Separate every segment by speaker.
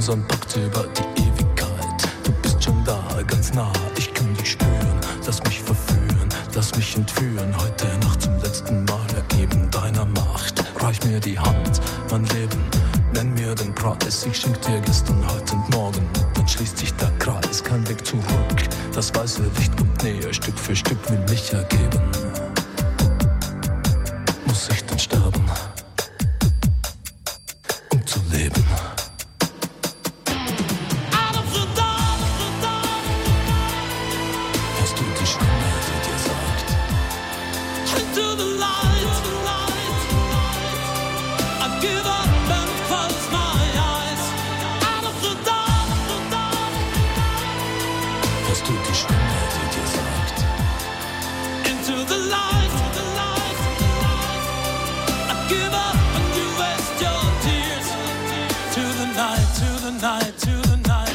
Speaker 1: unseren Pakt über die Ewigkeit. Du bist schon da, ganz nah, ich kann dich spüren. Lass mich verführen, lass mich entführen. Heute Nacht zum letzten Mal ergeben deiner Macht. Reich mir die Hand, mein Leben, nenn mir den Preis. Ich schenk dir gestern, heute und morgen. Dann schließt sich der Kreis, kein Weg zurück. Das weiße Licht kommt näher, Stück für Stück will mich ergeben. Muss ich denn sterben, um zu leben? Hast du die Stimme, die dir sagt: Into the light, I give up and close my eyes. Out of the dark, hast du die Stimme, die dir sagt: Into the light, I give up and you waste your tears. To the night, to the night, to the night.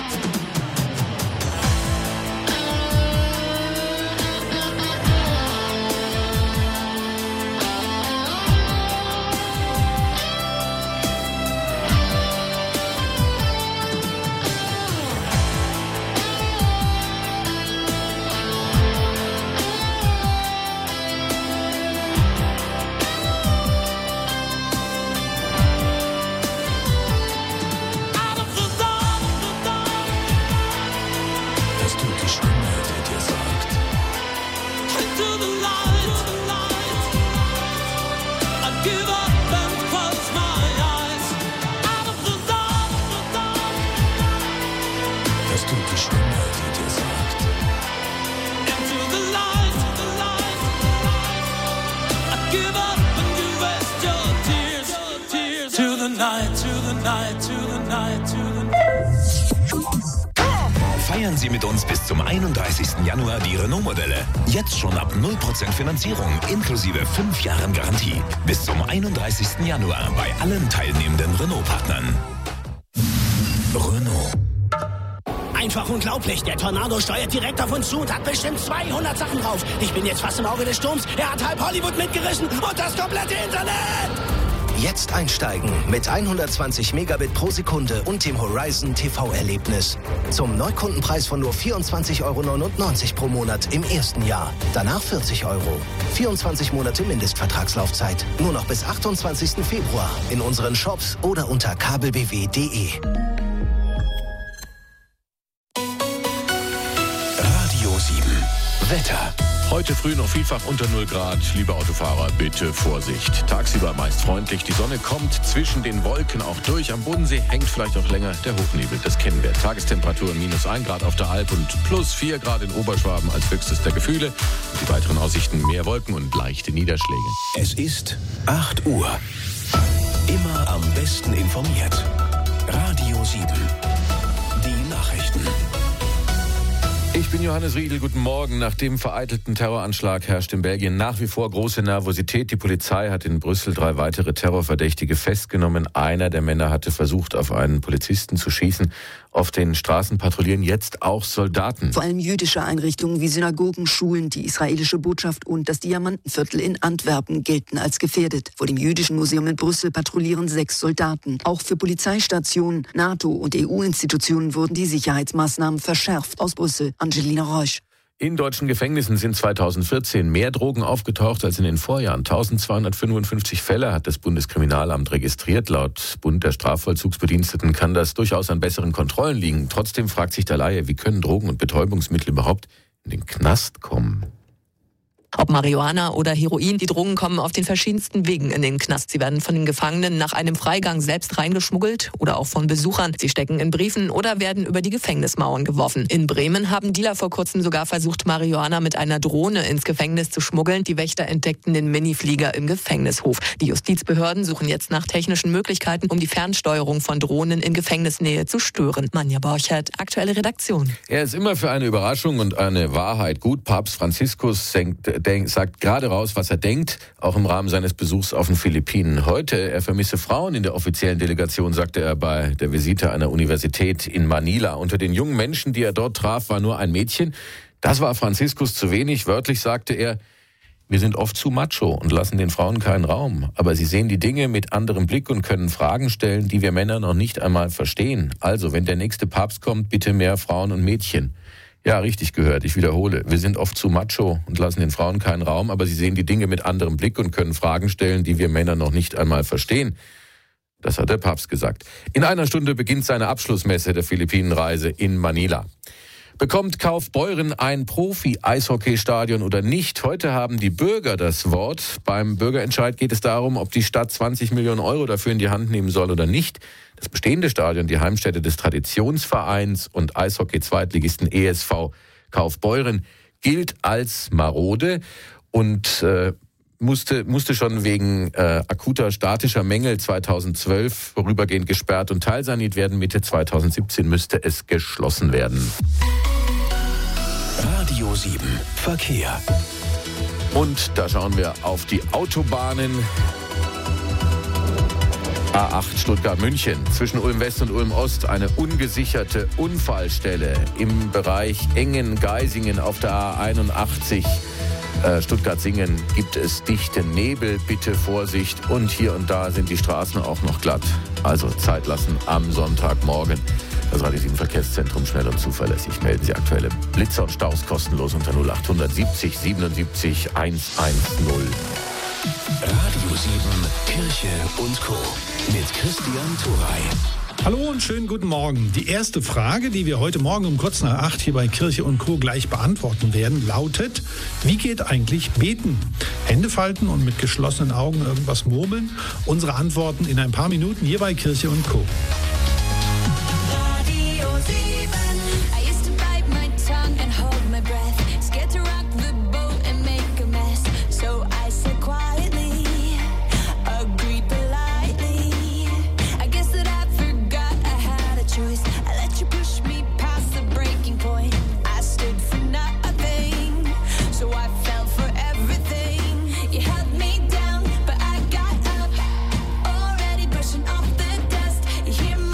Speaker 2: Feiern Sie mit uns bis zum 31. Januar die Renault-Modelle. Jetzt schon ab 0% Finanzierung inklusive 5 Jahren Garantie. Bis zum 31. Januar bei allen teilnehmenden Renault-Partnern. Renault.
Speaker 3: Einfach unglaublich. Der Tornado steuert direkt auf uns zu und hat bestimmt 200 Sachen drauf. Ich bin jetzt fast im Auge des Sturms. Er hat halb Hollywood mitgerissen und das komplette Internet.
Speaker 4: Jetzt einsteigen mit 120 Megabit pro Sekunde und dem Horizon TV-Erlebnis. Zum Neukundenpreis von nur 24,99 € pro Monat im ersten Jahr. Danach 40 €. 24 Monate Mindestvertragslaufzeit. Nur noch bis 28. Februar in unseren Shops oder unter kabelbw.de.
Speaker 2: Radio 7. Wetter.
Speaker 5: Heute früh noch vielfach unter 0 Grad. Liebe Autofahrer, bitte Vorsicht. Tagsüber meist freundlich. Die Sonne kommt zwischen den Wolken auch durch. Am Bodensee hängt vielleicht auch länger der Hochnebel. Das kennen wir. Tagestemperaturen -1 Grad auf der Alp und +4 Grad in Oberschwaben als höchstes der Gefühle. Und die weiteren Aussichten: mehr Wolken und leichte Niederschläge.
Speaker 2: Es ist 8 Uhr. Immer am besten informiert. Radio 7. Die Nachrichten.
Speaker 5: Ich bin Johannes Riedl, guten Morgen. Nach dem vereitelten Terroranschlag herrscht in Belgien nach wie vor große Nervosität. Die Polizei hat in Brüssel 3 weitere Terrorverdächtige festgenommen. Einer der Männer hatte versucht, auf einen Polizisten zu schießen. Auf den Straßen patrouillieren jetzt auch Soldaten.
Speaker 6: Vor allem jüdische Einrichtungen wie Synagogen, Schulen, die israelische Botschaft und das Diamantenviertel in Antwerpen gelten als gefährdet. Vor dem Jüdischen Museum in Brüssel patrouillieren 6 Soldaten. Auch für Polizeistationen, NATO- und EU-Institutionen wurden die Sicherheitsmaßnahmen verschärft. Aus Brüssel, Angelina Reusch.
Speaker 5: In deutschen Gefängnissen sind 2014 mehr Drogen aufgetaucht als in den Vorjahren. 1255 Fälle hat das Bundeskriminalamt registriert. Laut Bund der Strafvollzugsbediensteten kann das durchaus an besseren Kontrollen liegen. Trotzdem fragt sich der Laie, wie können Drogen und Betäubungsmittel überhaupt in den Knast kommen?
Speaker 7: Ob Marihuana oder Heroin, die Drogen kommen auf den verschiedensten Wegen in den Knast. Sie werden von den Gefangenen nach einem Freigang selbst reingeschmuggelt oder auch von Besuchern. Sie stecken in Briefen oder werden über die Gefängnismauern geworfen. In Bremen haben Dealer vor kurzem sogar versucht, Marihuana mit einer Drohne ins Gefängnis zu schmuggeln. Die Wächter entdeckten den Miniflieger im Gefängnishof. Die Justizbehörden suchen jetzt nach technischen Möglichkeiten, um die Fernsteuerung von Drohnen in Gefängnisnähe zu stören. Manja Borchert, aktuelle Redaktion.
Speaker 5: Er ist immer für eine Überraschung und eine Wahrheit gut. Papst Franziskus sagt gerade raus, was er denkt, auch im Rahmen seines Besuchs auf den Philippinen. Heute, er vermisse Frauen in der offiziellen Delegation, sagte er bei der Visite einer Universität in Manila. Unter den jungen Menschen, die er dort traf, war nur ein Mädchen. Das war Franziskus zu wenig. Wörtlich sagte er: Wir sind oft zu macho und lassen den Frauen keinen Raum. Aber sie sehen die Dinge mit anderem Blick und können Fragen stellen, die wir Männer noch nicht einmal verstehen. Also, wenn der nächste Papst kommt, bitte mehr Frauen und Mädchen. Ja, richtig gehört. Ich wiederhole. Wir sind oft zu macho und lassen den Frauen keinen Raum. Aber sie sehen die Dinge mit anderem Blick und können Fragen stellen, die wir Männer noch nicht einmal verstehen. Das hat der Papst gesagt. In einer Stunde beginnt seine Abschlussmesse der Philippinenreise in Manila. Bekommt Kaufbeuren ein Profi-Eishockeystadion oder nicht? Heute haben die Bürger das Wort. Beim Bürgerentscheid geht es darum, ob die Stadt 20 Millionen Euro dafür in die Hand nehmen soll oder nicht. Das bestehende Stadion, die Heimstätte des Traditionsvereins und Eishockey-Zweitligisten ESV Kaufbeuren, gilt als marode und musste schon wegen akuter statischer Mängel 2012 vorübergehend gesperrt und teilsaniert werden. Mitte 2017 müsste es geschlossen werden.
Speaker 2: Radio 7 Verkehr.
Speaker 5: Und da schauen wir auf die Autobahnen. A8 Stuttgart-München. Zwischen Ulm-West und Ulm-Ost eine ungesicherte Unfallstelle im Bereich Engen-Geisingen auf der A81. Stuttgart-Singen gibt es dichten Nebel, bitte Vorsicht, und hier und da sind die Straßen auch noch glatt. Also Zeit lassen am Sonntagmorgen. Das Radio 7 Verkehrszentrum, schnell und zuverlässig. Melden Sie aktuelle Blitzer und Staus kostenlos unter 0870 77 110.
Speaker 2: Radio 7 Kirche und Co. mit Christian Thuray.
Speaker 8: Hallo und schönen guten Morgen. Die erste Frage, die wir heute Morgen um kurz nach 8 hier bei Kirche und Co. gleich beantworten werden, lautet: Wie geht eigentlich Beten? Hände falten und mit geschlossenen Augen irgendwas murmeln? Unsere Antworten in ein paar Minuten hier bei Kirche und Co.
Speaker 9: Hear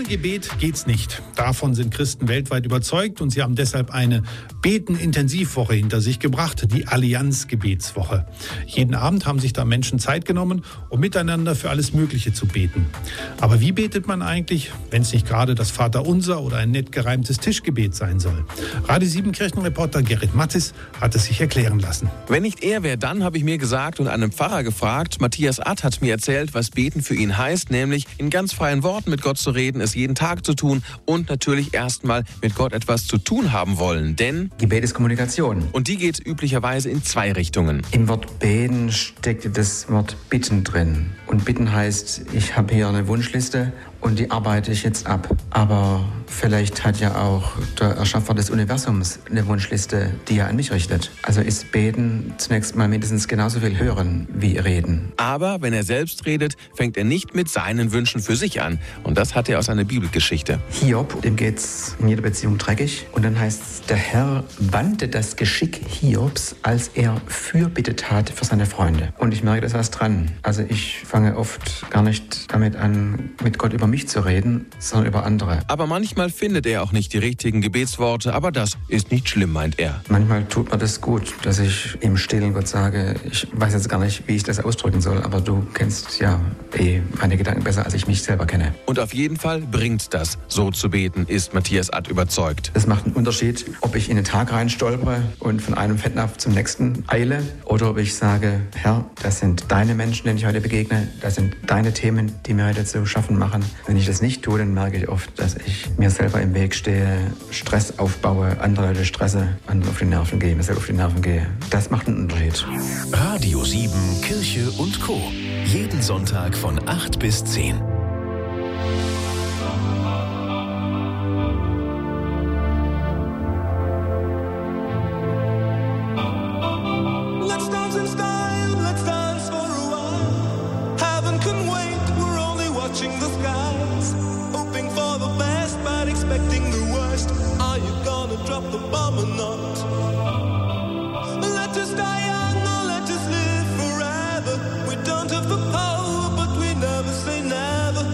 Speaker 8: Gebet geht's nicht. Davon sind Christen weltweit überzeugt und sie haben deshalb eine Beten-Intensivwoche hinter sich gebracht, die Allianz-Gebetswoche. Jeden Abend haben sich da Menschen Zeit genommen, um miteinander für alles Mögliche zu beten. Aber wie betet man eigentlich, wenn es nicht gerade das Vaterunser oder ein nett gereimtes Tischgebet sein soll? Radio 7 Kirchenreporter Gerrit Mattis hat es sich erklären lassen.
Speaker 9: Wenn nicht er, wer dann, habe ich mir gesagt und einen Pfarrer gefragt. Matthias Att hat mir erzählt, was Beten für ihn heißt, nämlich in ganz freien Worten mit Gott zu reden, es jeden Tag zu tun und natürlich erstmal mit Gott etwas zu tun haben wollen, denn
Speaker 10: Gebet ist Kommunikation.
Speaker 9: Und die geht üblicherweise in 2 Richtungen.
Speaker 10: Im Wort Beten steckt das Wort Bitten drin. Und Bitten heißt, ich habe hier eine Wunschliste und die arbeite ich jetzt ab. Aber vielleicht hat ja auch der Erschaffer des Universums eine Wunschliste, die er an mich richtet. Also ist Beten zunächst mal mindestens genauso viel hören wie reden.
Speaker 9: Aber wenn er selbst redet, fängt er nicht mit seinen Wünschen für sich an. Und das hat er aus einer Bibelgeschichte.
Speaker 10: Hiob, dem geht's in jeder Beziehung dreckig. Und dann heißt es, der Herr wandte das Geschick Hiobs, als er Fürbitte tat für seine Freunde. Und ich merke, da ist was dran. Also ich fange oft gar nicht damit an, mit Gott über mich zu reden, sondern über andere.
Speaker 9: Aber manchmal findet er auch nicht die richtigen Gebetsworte, aber das ist nicht schlimm, meint er.
Speaker 10: Manchmal tut mir das gut, dass ich im Stillen Gott sage, ich weiß jetzt gar nicht, wie ich das ausdrücken soll, aber du kennst ja meine Gedanken besser, als ich mich selber kenne.
Speaker 9: Und auf jeden Fall bringt das, so zu beten, ist Matthias Att überzeugt.
Speaker 10: Es macht einen Unterschied, ob ich in den Tag rein und von einem Fettnapf zum nächsten eile oder ob ich sage, Herr, das sind deine Menschen, denen ich heute begegne, das sind deine Themen, die mir heute zu schaffen machen. Wenn ich das nicht tue, dann merke ich oft, dass ich mir selber im Weg stehe, Stress aufbaue, andere Leute stresse, anderen auf die Nerven gehe, mir selber auf die Nerven gehe. Das macht einen Unterschied.
Speaker 2: Radio 7, Kirche und Co. Jeden Sonntag von 8 bis 10.
Speaker 11: Never say never.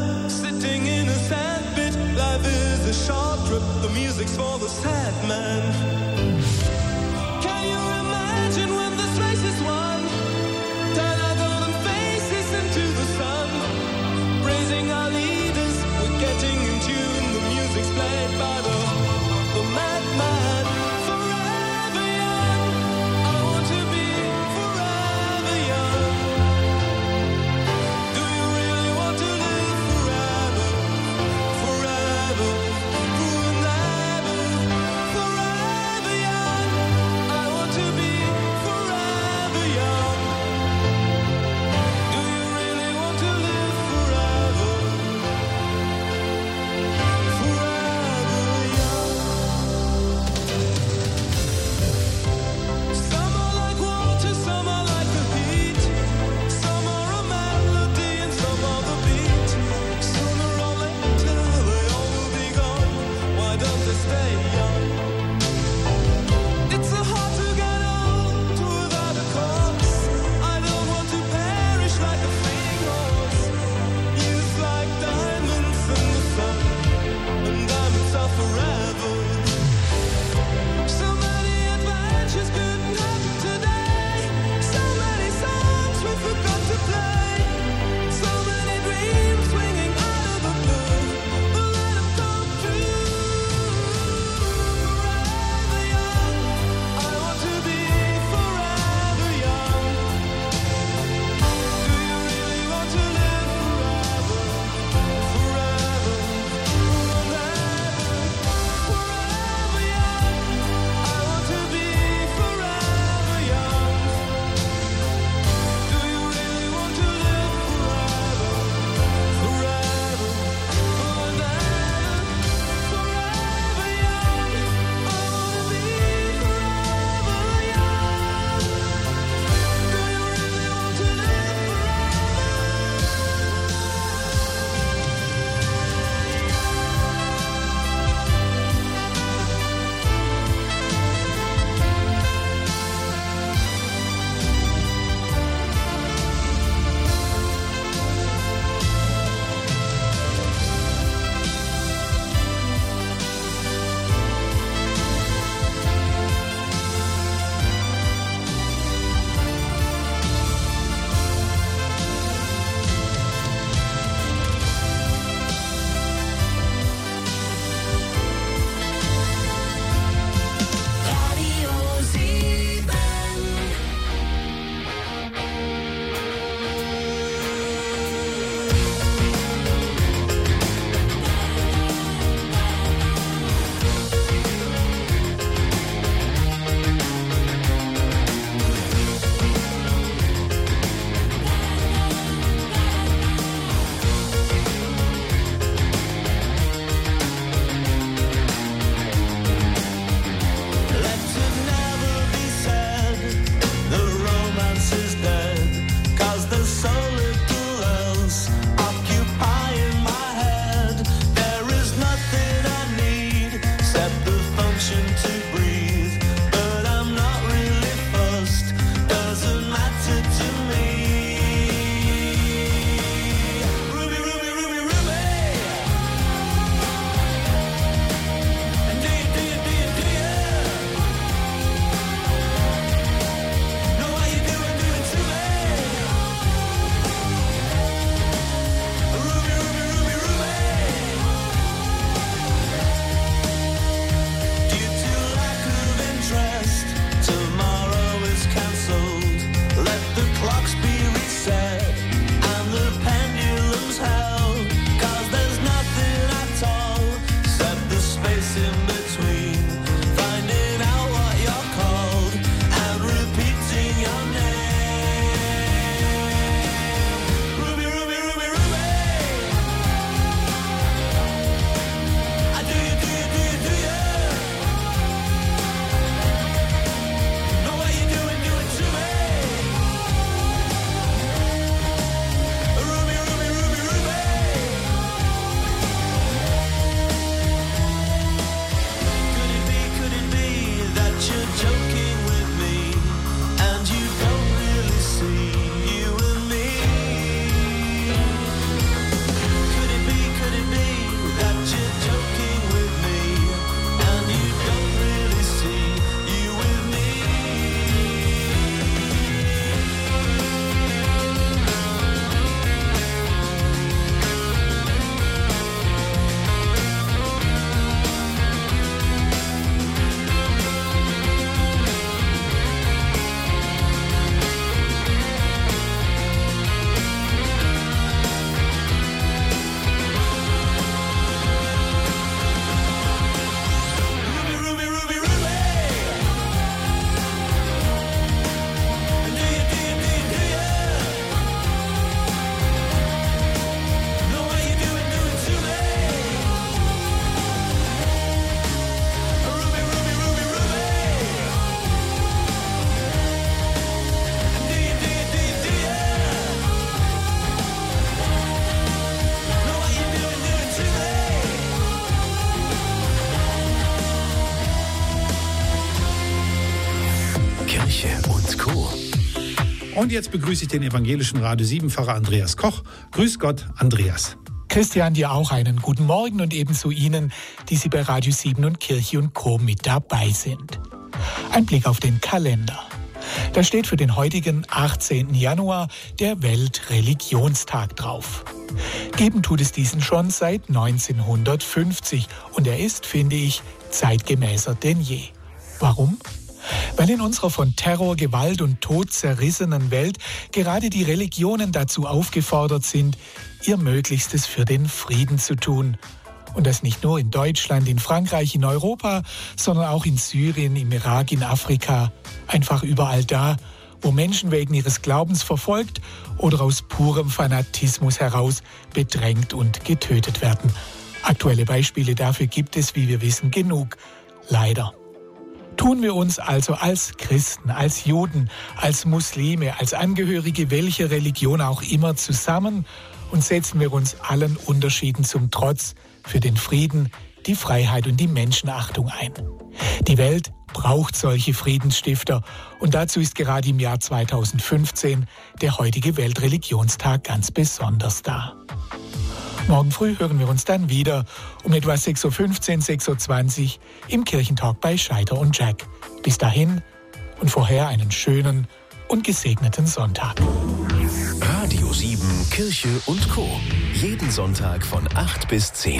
Speaker 8: Und jetzt begrüße ich den evangelischen Radio 7 Pfarrer Andreas Koch. Grüß Gott, Andreas.
Speaker 11: Christian, dir auch einen guten Morgen und ebenso Ihnen, die Sie bei Radio 7 und Kirche und Co. mit dabei sind. Ein Blick auf den Kalender. Da steht für den heutigen 18. Januar der Weltreligionstag drauf. Geben tut es diesen schon seit 1950 und er ist, finde ich, zeitgemäßer denn je. Warum? Weil in unserer von Terror, Gewalt und Tod zerrissenen Welt gerade die Religionen dazu aufgefordert sind, ihr Möglichstes für den Frieden zu tun. Und das nicht nur in Deutschland, in Frankreich, in Europa, sondern auch in Syrien, im Irak, in Afrika. Einfach überall da, wo Menschen wegen ihres Glaubens verfolgt oder aus purem Fanatismus heraus bedrängt und getötet werden. Aktuelle Beispiele dafür gibt es, wie wir wissen, genug. Leider. Tun wir uns also als Christen, als Juden, als Muslime, als Angehörige welcher Religion auch immer zusammen und setzen wir uns allen Unterschieden zum Trotz für den Frieden, die Freiheit und die Menschenachtung ein. Die Welt braucht solche Friedensstifter und dazu ist gerade im Jahr 2015 der heutige Weltreligionstag ganz besonders da. Morgen früh hören wir uns dann wieder um etwa 6.15 Uhr, 6.20 Uhr im Kirchentalk bei Scheider und Jack. Bis dahin und vorher einen schönen und gesegneten Sonntag.
Speaker 2: Radio 7, Kirche und Co. Jeden Sonntag von 8 bis 10.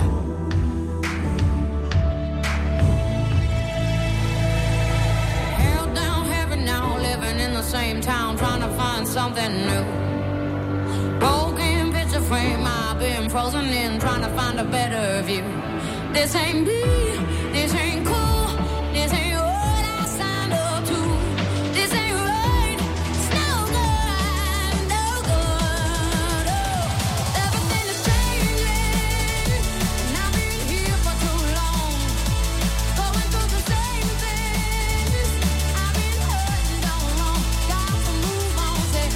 Speaker 12: Held down heavy now, living in the same town, trying to find something new. Broken picture frame, I've been frozen in, trying to find a better view. This ain't me, this ain't cool, this ain't what I signed up to. This ain't right, it's no good, no good. Oh, everything is changing, and I've been here for too long, going through the same things. I've been hurting so long, got to move on, say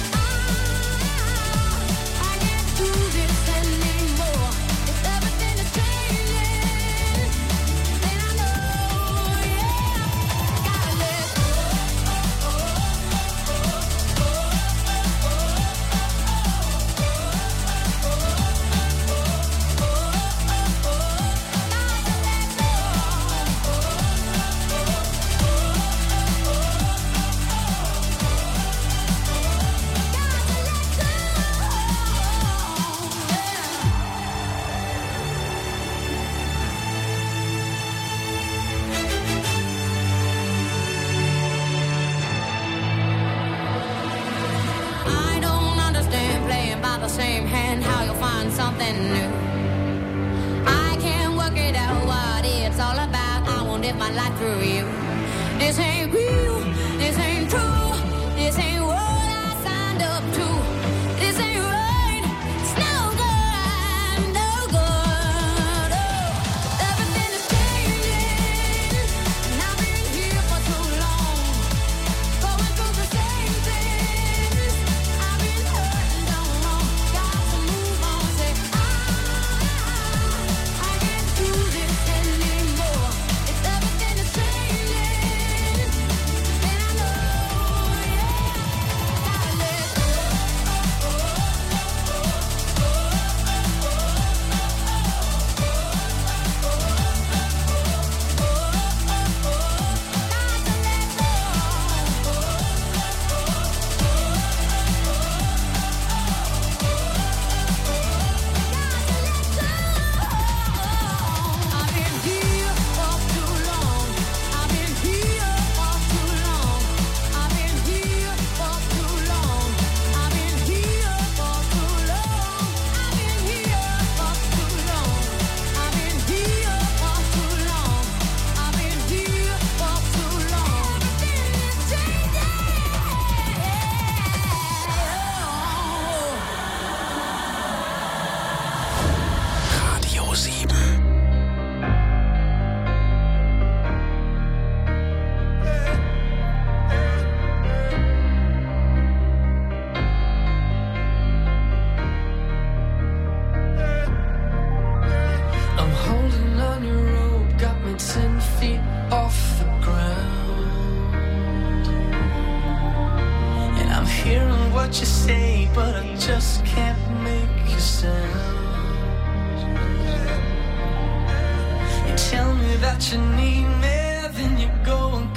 Speaker 12: I can't do this anymore. If everything is changing, then I know, yeah, gotta let go. I don't understand playing by the same hand, how you'll find something new. I can't work it out what it's all about. I won't live my life through you. This ain't real, this ain't true, this ain't what I signed up to. This ain't right, it's no good, no good. Oh, everything is changing, and I've been here for too long, going through the same things. I've been hurting so long, got to move on, say I can't do this anymore. If everything is changing, then
Speaker 1: but I just can't make you sound. You tell me that you need me, then you go and